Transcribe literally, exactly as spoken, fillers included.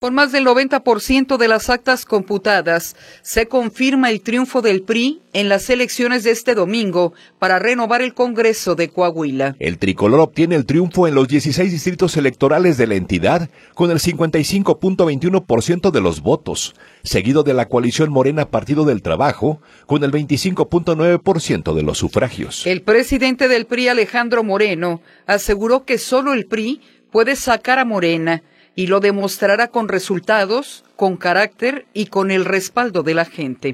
Con más del noventa por ciento de las actas computadas, se confirma el triunfo del P R I en las elecciones de este domingo para renovar el Congreso de Coahuila. El tricolor obtiene el triunfo en los dieciséis distritos electorales de la entidad con el cincuenta y cinco punto veintiuno por ciento de los votos, seguido de la coalición Morena Partido del Trabajo con el veinticinco punto nueve por ciento de los sufragios. El presidente del P R I, Alejandro Moreno, aseguró que solo el P R I puede sacar a Morena y lo demostrará con resultados, con carácter y con el respaldo de la gente.